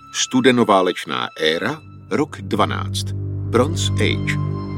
Studenoválečná éra, rok 12. Bronze Age.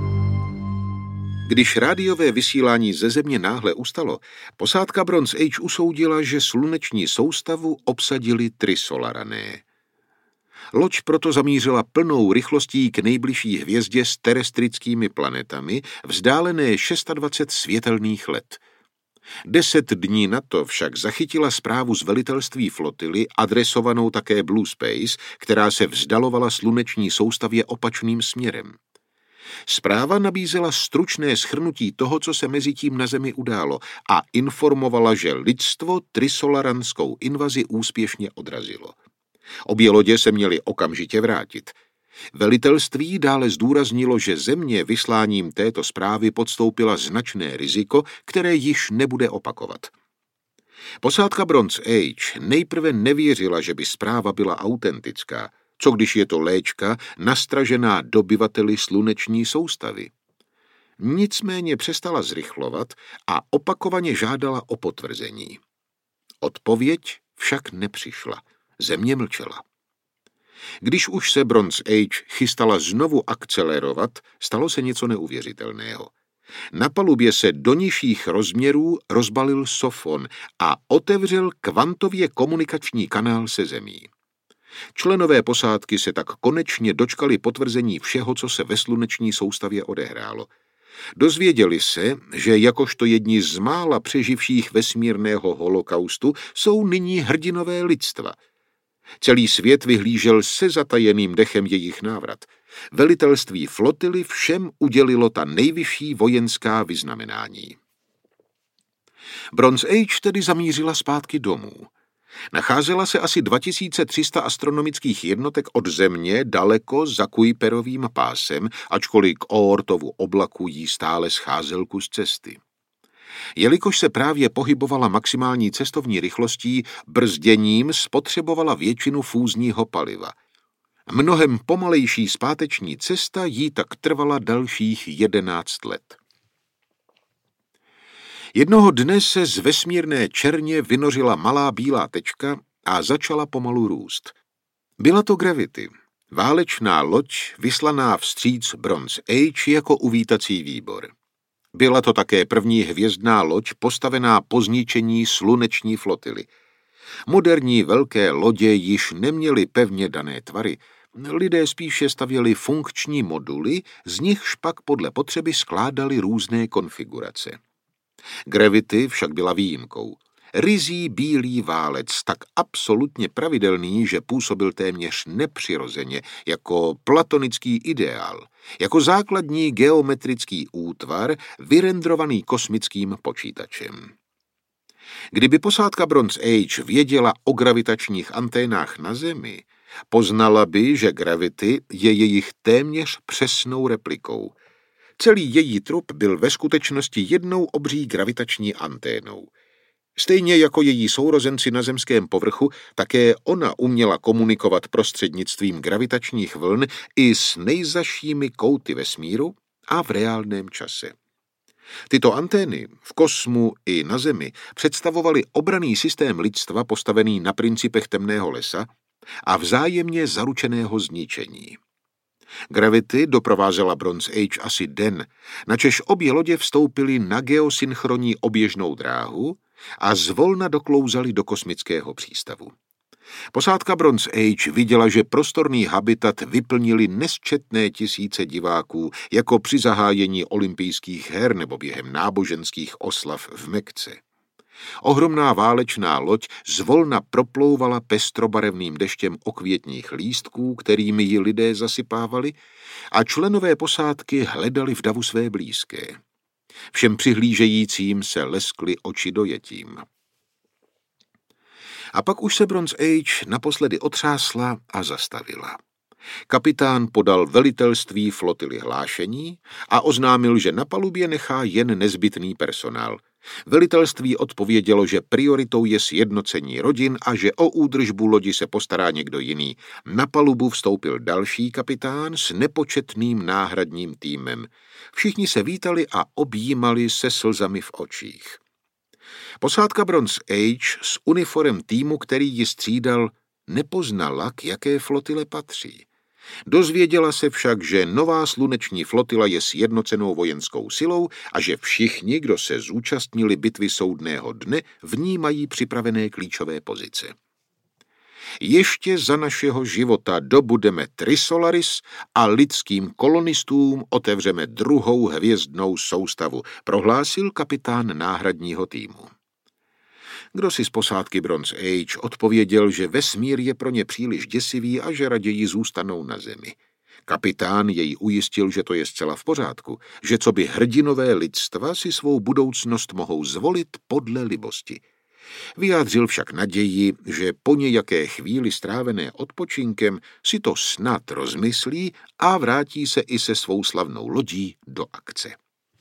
Když rádiové vysílání ze Země náhle ustalo, posádka Bronze Age usoudila, že sluneční soustavu obsadili Trisolarané. Loď proto zamířila plnou rychlostí k nejbližší hvězdě s terestrickými planetami, vzdálené 26 světelných let. 10 dní na to však zachytila zprávu z velitelství flotily, adresovanou také Blue Space, která se vzdalovala sluneční soustavě opačným směrem. Zpráva nabízela stručné shrnutí toho, co se mezitím na Zemi událo, a informovala, že lidstvo trisolaranskou invazi úspěšně odrazilo. Obě lodě se měly okamžitě vrátit. Velitelství dále zdůraznilo, že Země vysláním této zprávy podstoupila značné riziko, které již nebude opakovat. Posádka Bronze Age nejprve nevěřila, že by zpráva byla autentická, co když je to léčka nastražená dobyvateli sluneční soustavy. Nicméně přestala zrychlovat a opakovaně žádala o potvrzení. Odpověď však nepřišla. Země mlčela. Když už se Bronze Age chystala znovu akcelerovat, stalo se něco neuvěřitelného. Na palubě se do nižších rozměrů rozbalil sofon a otevřel kvantově komunikační kanál se Zemí. Členové posádky se tak konečně dočkali potvrzení všeho, co se ve sluneční soustavě odehrálo. Dozvěděli se, že jakožto jedni z mála přeživších vesmírného holokaustu jsou nyní hrdinové lidstva. Celý svět vyhlížel se zatajeným dechem jejich návrat. Velitelství flotily všem udělilo ta nejvyšší vojenská vyznamenání. Bronze Age tedy zamířila zpátky domů. Nacházela se asi 2300 astronomických jednotek od Země daleko za Kuiperovým pásem, ačkoliv k Oortovu oblaku jí stále scházel kus cesty. Jelikož se právě pohybovala maximální cestovní rychlostí, brzděním spotřebovala většinu fúzního paliva. Mnohem pomalejší zpáteční cesta jí tak trvala dalších 11 let. Jednoho dne se z vesmírné černě vynořila malá bílá tečka a začala pomalu růst. Byla to Gravity, válečná loď vyslaná vstříc Bronze Age jako uvítací výbor. Byla to také první hvězdná loď postavená po zničení sluneční flotily. Moderní velké lodě již neměly pevně dané tvary. Lidé spíše stavěli funkční moduly, z nichž pak podle potřeby skládali různé konfigurace. Gravity však byla výjimkou. Ryzí bílý válec, tak absolutně pravidelný, že působil téměř nepřirozeně, jako platonický ideál, jako základní geometrický útvar, vyrendrovaný kosmickým počítačem. Kdyby posádka Bronze Age věděla o gravitačních anténách na Zemi, poznala by, že Gravity je jejich téměř přesnou replikou. Celý její trup byl ve skutečnosti jednou obří gravitační anténou. Stejně jako její sourozenci na zemském povrchu, také ona uměla komunikovat prostřednictvím gravitačních vln i s nejzašími kouty vesmíru a v reálném čase. Tyto antény v kosmu i na Zemi představovaly obranný systém lidstva postavený na principech temného lesa a vzájemně zaručeného zničení. Gravity doprovázela Bronze Age asi den, načež obě lodě vstoupily na geosynchronní oběžnou dráhu a zvolna doklouzali do kosmického přístavu. Posádka Bronze Age viděla, že prostorný habitat vyplnili nesčetné tisíce diváků, jako při zahájení olympijských her nebo během náboženských oslav v Mekce. Ohromná válečná loď zvolna proplouvala pestrobarevným deštěm okvětních lístků, kterými ji lidé zasypávali, a členové posádky hledali v davu své blízké. Všem přihlížejícím se leskly oči dojetím. A pak už se Bronze Age naposledy otřásla a zastavila. Kapitán podal velitelství flotily hlášení a oznámil, že na palubě nechá jen nezbytný personál. Velitelství odpovědělo, že prioritou je sjednocení rodin a že o údržbu lodi se postará někdo jiný. Na palubu vstoupil další kapitán s nepočetným náhradním týmem. Všichni se vítali a objímali se slzami v očích. Posádka Bronze Age s uniformem týmu, který ji střídal, nepoznala, k jaké flotile patří. Dozvěděla se však, že nová sluneční flotila je sjednocenou vojenskou silou a že všichni, kdo se zúčastnili bitvy soudného dne, v ní mají připravené klíčové pozice. Ještě za našeho života dobudeme Trisolaris a lidským kolonistům otevřeme druhou hvězdnou soustavu, prohlásil kapitán náhradního týmu. Kdo si z posádky Bronze Age odpověděl, že vesmír je pro ně příliš děsivý a že raději zůstanou na Zemi. Kapitán jej ujistil, že to je zcela v pořádku, že co by hrdinové lidstva si svou budoucnost mohou zvolit podle libosti. Vyjádřil však naději, že po nějaké chvíli strávené odpočinkem si to snad rozmyslí a vrátí se i se svou slavnou lodí do akce.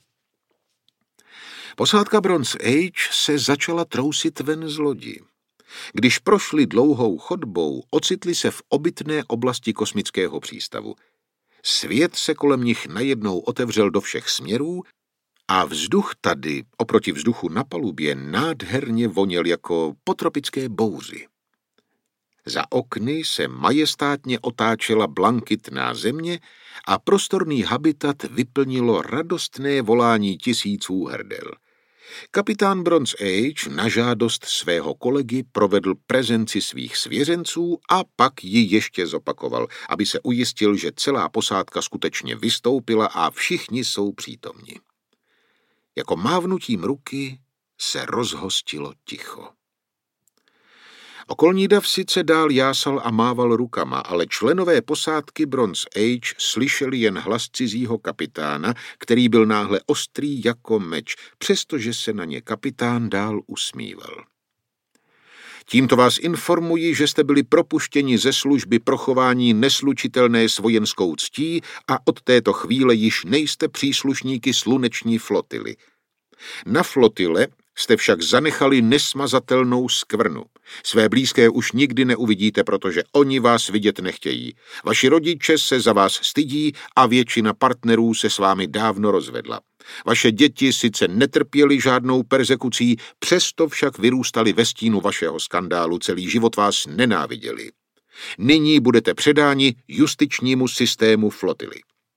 Posádka Bronze Age se začala trousit ven z lodi. Když prošli dlouhou chodbou, ocitli se v obytné oblasti kosmického přístavu. Svět se kolem nich najednou otevřel do všech směrů a vzduch tady, oproti vzduchu na palubě, nádherně voněl jako po tropické bouři. Za okny se majestátně otáčela blankitná země a prostorný habitat vyplnilo radostné volání tisíců hrdel. Kapitán Bronze Age na žádost svého kolegy provedl prezenci svých svěřenců a pak ji ještě zopakoval, aby se ujistil, že celá posádka skutečně vystoupila a všichni jsou přítomni. Jako mávnutím ruky se rozhostilo ticho. Okolní dav sice dál jásal a mával rukama, ale členové posádky Bronze Age slyšeli jen hlas cizího kapitána, který byl náhle ostrý jako meč, přestože se na ně kapitán dál usmíval. Tímto vás informuji, že jste byli propuštěni ze služby pro chování neslučitelné s vojenskou ctí a od této chvíle již nejste příslušníky sluneční flotily. Na flotile jste však zanechali nesmazatelnou skvrnu. Své blízké už nikdy neuvidíte, protože oni vás vidět nechtějí. Vaši rodiče se za vás stydí a většina partnerů se s vámi dávno rozvedla. Vaše děti sice netrpěly žádnou perzekucí, přesto však vyrůstali ve stínu vašeho skandálu, celý život vás nenáviděli. Nyní budete předáni justičnímu systému flotily.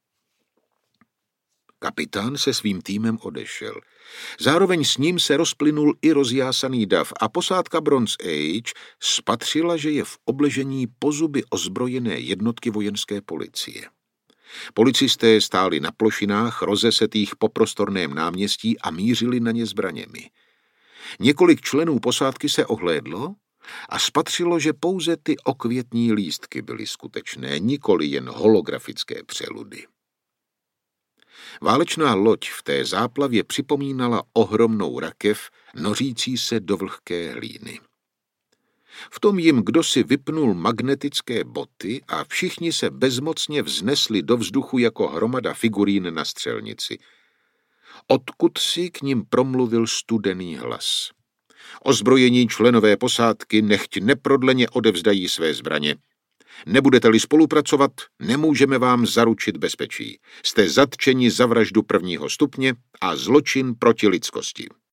Kapitán se svým týmem odešel. Zároveň s ním se rozplynul i rozjásaný dav a posádka Bronze Age spatřila, že je v obležení pozuby ozbrojené jednotky vojenské policie. Policisté stáli na plošinách rozesetých po prostorném náměstí a mířili na ně zbraněmi. Několik členů posádky se ohlédlo a spatřilo, že pouze ty okvětní lístky byly skutečné, nikoli jen holografické přeludy. Válečná loď v té záplavě připomínala ohromnou rakev, nořící se do vlhké hlíny. V tom jim kdosi vypnul magnetické boty a všichni se bezmocně vznesli do vzduchu jako hromada figurín na střelnici. Odkud si k nim promluvil studený hlas. Ozbrojení členové posádky nechť neprodleně odevzdají své zbraně. Nebudete-li spolupracovat, nemůžeme vám zaručit bezpečí. Jste zatčeni za vraždu 1. stupně a zločin proti lidskosti.